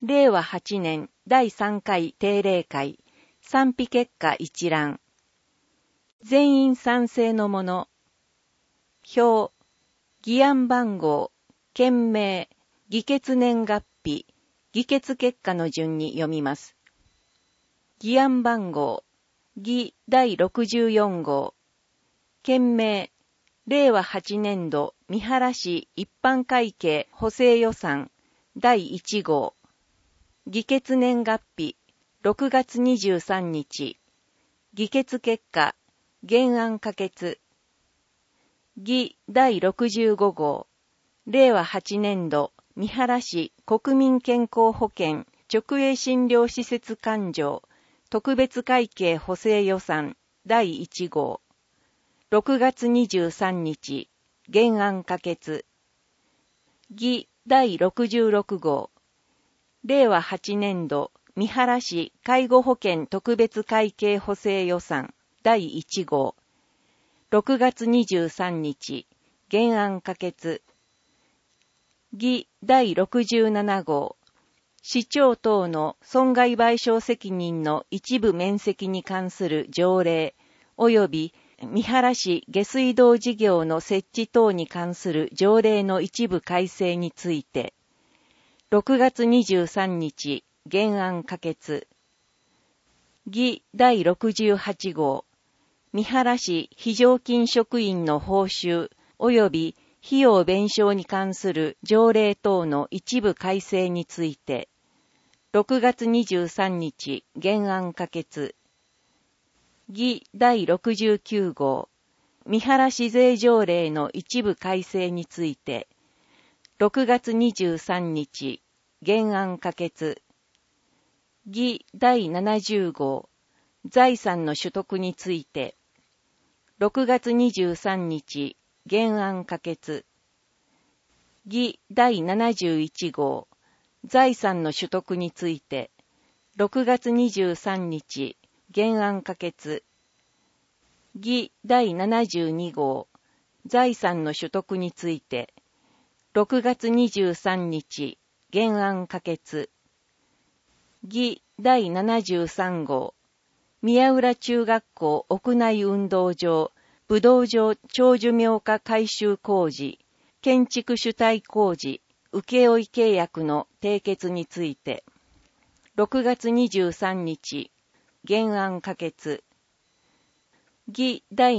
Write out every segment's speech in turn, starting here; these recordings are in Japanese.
令和8年第3回定例会、賛否結果一覧。全員賛成のもの。表、議案番号、件名、議決年月日、議決結果の順に読みます。議案番号、議第64号。件名、令和8年度三原市一般会計補正予算第1号。議決年月日、6月23日。議決結果、原案可決。議第65号。令和8年度、三原市国民健康保険直営診療施設勘定特別会計補正予算第1号。6月23日、原案可決。議第66号。令和8年度、三原市介護保険特別会計補正予算第1号。6月23日、原案可決。議第67号。市長等の損害賠償責任の一部免責に関する条例及び三原市下水道事業の設置等に関する条例の一部改正について、6月23日、原案可決。議第68号。三原市非常勤職員の報酬及び費用弁償に関する条例等の一部改正について、6月23日、原案可決。議第69号。三原市税条例の一部改正について、6月23日、原案可決。議第70号。財産の取得について、6月23日、原案可決。議第71号。財産の取得について、6月23日、原案可決。議第72号。財産の取得について、6月23日、原案可決。議第73号。宮浦中学校屋内運動場、武道場長寿命化改修工事、建築主体工事、請負契約の締結について、6月23日、原案可決。議第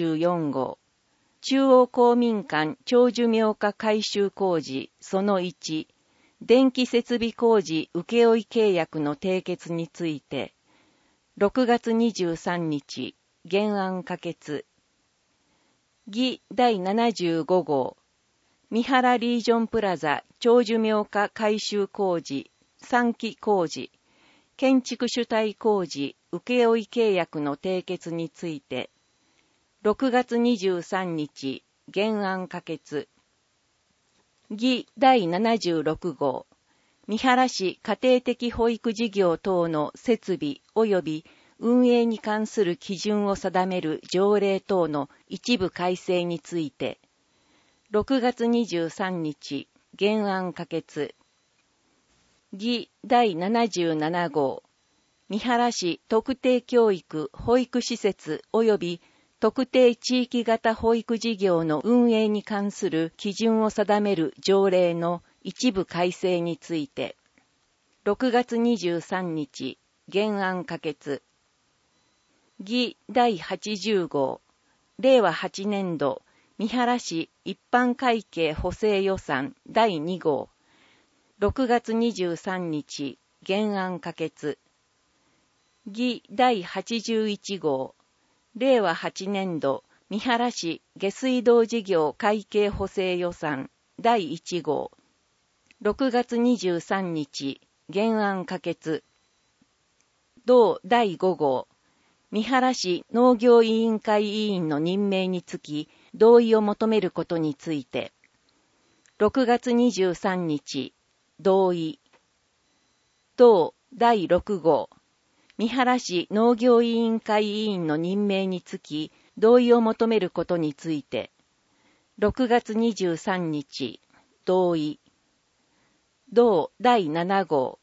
74号。中央公民館長寿命化改修工事その1、電気設備工事請負契約の締結について、6月23日、原案可決。議第75号。三原リージョンプラザ長寿命化改修工事、3期工事、建築主体工事請負契約の締結について、6月23日、原案可決。議第76号。三原市家庭的保育事業等の設備及び運営に関する基準を定める条例等の一部改正について、6月23日、原案可決。議第77号。三原市特定教育保育施設及び特定地域型保育事業の運営に関する基準を定める条例の一部改正について、6月23日、原案可決。議第80号。令和8年度、三原市一般会計補正予算第2号。6月23日、原案可決。議第81号。令和8年度、三原市下水道事業会計補正予算第1号。6月23日、原案可決。同第5号。三原市農業委員会委員の任命につき、同意を求めることについて、6月23日、同意。同第6号。三原市農業委員会委員の任命につき、同意を求めることについて、6月23日、同意。同第7号。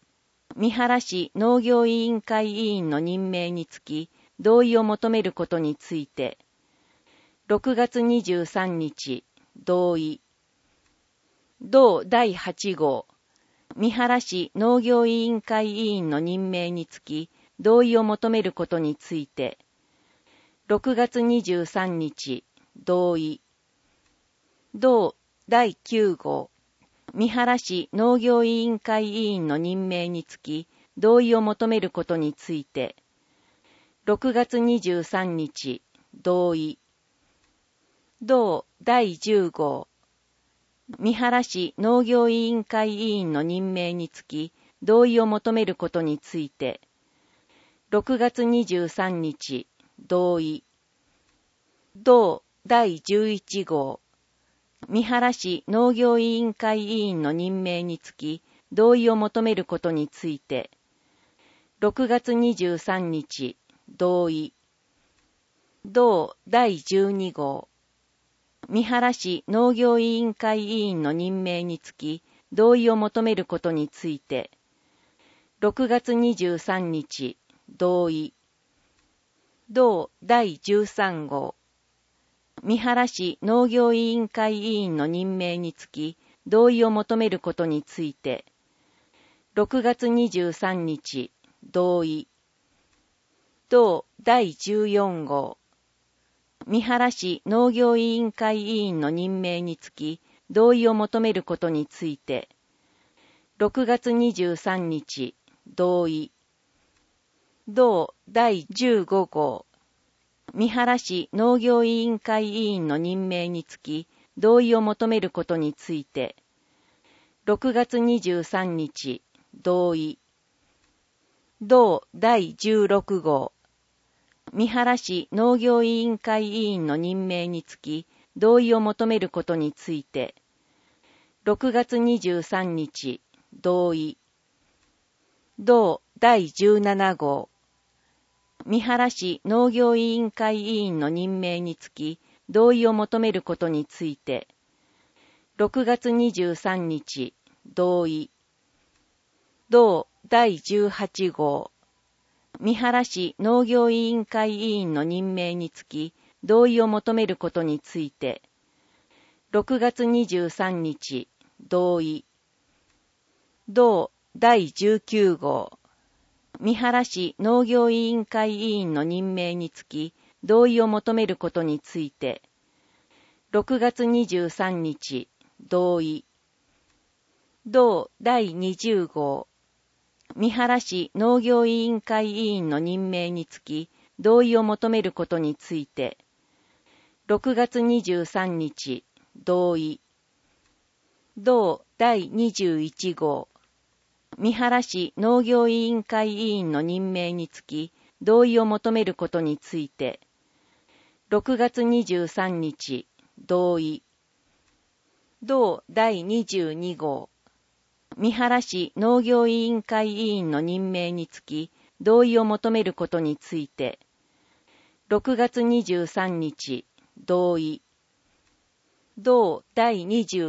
三原市農業委員会委員の任命につき、同意を求めることについて、6月23日、同意。同第8号、三原市農業委員会委員の任命につき、同意を求めることについて、6月23日、同意。同第9号、三原市農業委員会委員の任命につき、同意を求めることについて、6月23日、同意。同第10号、三原市農業委員会委員の任命につき、同意を求めることについて、6月23日、同意。同第11号、三原市農業委員会委員の任命につき、同意を求めることについて、6月23日、同意。同第12号、三原市農業委員会委員の任命につき、同意を求めることについて、6月23日、同意。同第13号、三原市農業委員会委員の任命につき、同意を求めることについて、6月23日、同意。同第14号、三原市農業委員会委員の任命につき、同意を求めることについて、6月23日、同意。同第15号、三原市農業委員会委員の任命につき、同意を求めることについて、6月23日、同意。同第16号、三原市農業委員会委員の任命につき、同意を求めることについて、6月23日、同意。同第17号、三原市農業委員会委員の任命につき、同意を求めることについて、6月23日、同意。同第18号、三原市農業委員会委員の任命につき、同意を求めることについて、6月23日、同意。同第19号、三原市農業委員会委員の任命につき、同意を求めることについて、6月23日、同意。同第20号、三原市農業委員会委員の任命につき、同意を求めることについて、6月23日、同意。同第21号、三原市農業委員会委員の任命につき、同意を求めることについて、6月23日、同意。同第22号、三原市農業委員会委員の任命につき、同意を求めることについて、6月23日、同意。同第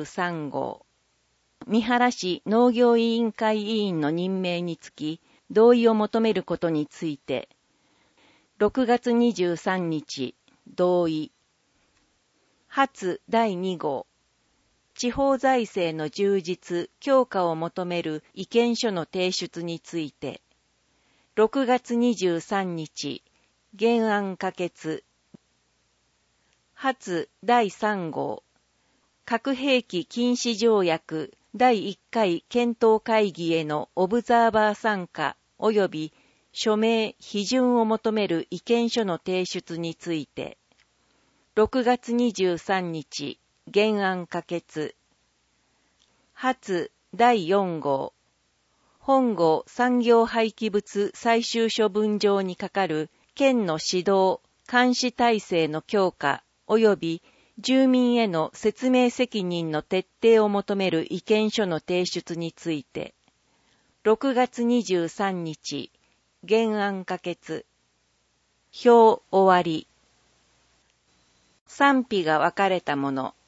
23号、三原市農業委員会委員の任命につき、同意を求めることについて、6月23日、同意。初第2号、地方財政の充実・強化を求める意見書の提出について、6月23日、原案可決。初第3号、核兵器禁止条約第1回検討会議へのオブザーバー参加及び署名・批准を求める意見書の提出について、6月23日、原案可決。初第4号、本号産業廃棄物最終処分場にかかる県の指導・監視体制の強化及び住民への説明責任の徹底を求める意見書の提出について、6月23日、原案可決。表終わり。賛否が分かれたもの。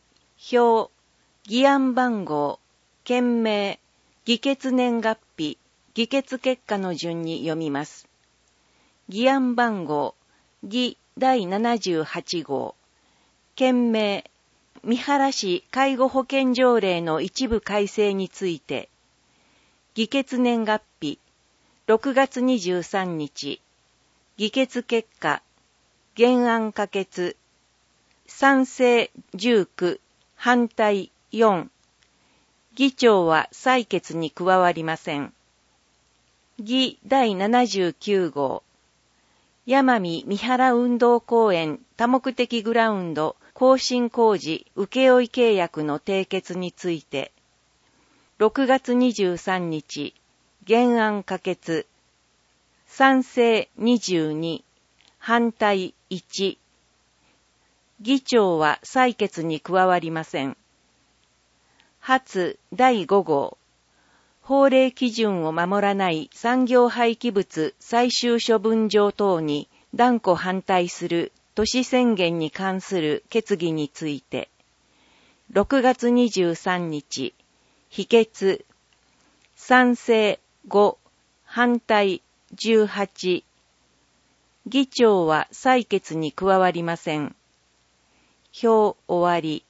表、議案番号、件名、議決年月日、 議決結果の順に読みます。議案番号、議第78号。件名、三原市介護保険条例の一部改正について。議決年月日、6月23日。議決結果、原案可決。賛成19、反対4。議長は採決に加わりません。議第79号。山見三原運動公園多目的グラウンド更新工事請負契約の締結について。6月23日、原案可決。賛成22、反対1。議長は採決に加わりません。発第5号。法令基準を守らない産業廃棄物最終処分場等に断固反対する都市宣言に関する決議について。6月23日、否決。賛成5、反対18。議長は採決に加わりません。表終わり。